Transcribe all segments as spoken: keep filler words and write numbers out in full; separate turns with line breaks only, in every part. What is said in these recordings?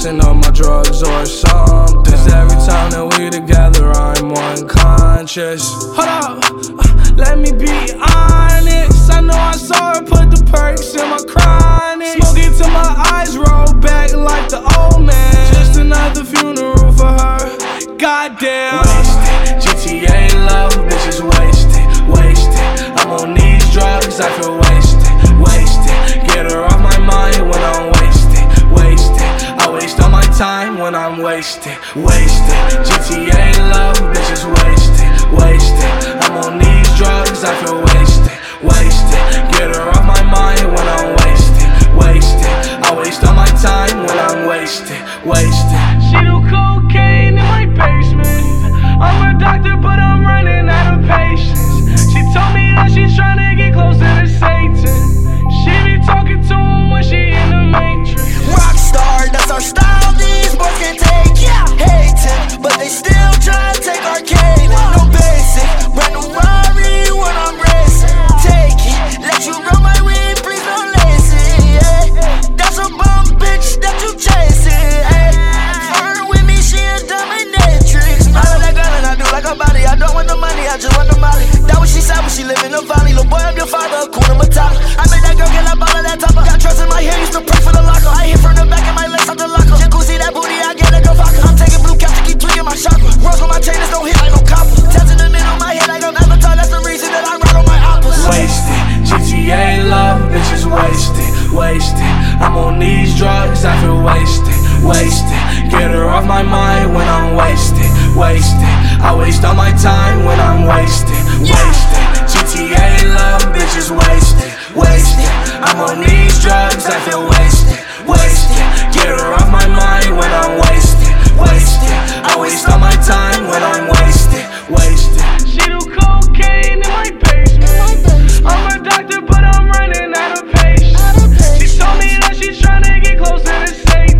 mixing up my drugs or something. Cause every time that we together, I'm unconscious. Hold up, uh, let me be honest. I know I saw her put the perks in my chronic. Smoke it till my eyes roll back like the old man. Just another funeral for her. Goddamn. Wasted, G T A love, bitches wasted, wasted. I'm on these drugs, I feel wasted, wasted. Get her off my mind when I'm wasted, wasted. I waste all my time when I'm wasted, wasted. G T A love, bitches wasted, wasted. I'm on these drugs, I feel wasted, wasted. Get her off my mind when I'm wasted, wasted. I waste all my time when I'm wasted, wasted.
She do cocaine in my basement. I'm a doctor, but I'm running out of patience. She told me that she's trying to get closer to Satan. She be talking to him when she in the Matrix.
Rockstar, that's our style, these boys can't take it. Hating, but they still try to take our cane. No basic, brand new Rari when I'm racing. Take it, let you run my weed, please don't lace it. Yeah. That's a bum bitch that you chasing. Hey. Flirt with me, she a dominatrix. I love that girl and I do like her body. I don't want the money, I just want the molly. That what she said when she live in the valley. Little boy, I'm your father, Kuna Matata. I made that girl get up all of that topper. Got trust in my hair, used to pray for the locker. I hit from the back of my legs out the locker. Jacuzzi, that booty, I get like a vodka. I'm taking blue caps to keep tweaking my chakra. Rose on my chain, this don't hit like no copper. Tats in the middle of my head like I'm Avatar. That's the reason that I ride on my oppas.
Wasted, G T A love, bitches wasted, wasted. I'm on these drugs, I feel wasted, wasted. Get her off my mind when I'm wasted, wasted. I waste all my time when I'm wasted, wasted. G T A love, bitches wasted, wasted. I'm on these drugs, I feel wasted, wasted. Get her off my mind when I'm wasted, wasted. I waste all my time when I'm wasted, wasted.
She do cocaine in my basement. I'm a doctor, but I'm running out of patience. She told me that she's trying to get closer to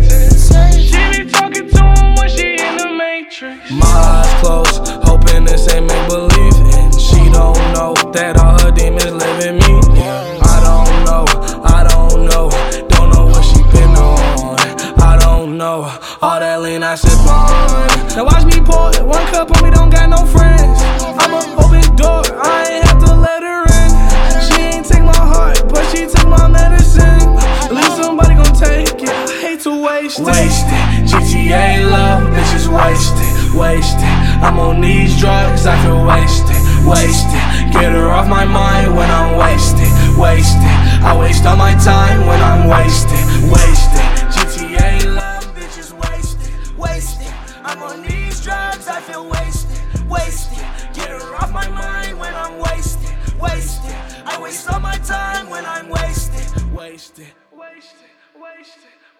Satan. She be talking to him when she in the Matrix.
My eyes closed, hoping this ain't make believe. And she don't know that all her demons live in me. I don't know, I don't know, don't know what she been on. I don't know, all that lean I sip on. Now watch me pour it, one cup on me, don't got no friends. I'm an open door, I ain't have to let her in. She ain't take my heart, but she took my medicine. At least somebody gon' take it, I hate to waste it. Wasted, G T A love, bitches wasted, wasted. I'm on these drugs, I feel wasted, wasted. Get her off my mind when I'm wasted, wasted. I waste all my time when I'm wasted, wasted. G T A love, bitches wasted, wasted. I'm on these drugs, I feel wasted, wasted. Get her off my mind when I'm wasted, wasted. I waste all my time when I'm wasted, wasted, wasted, wasted.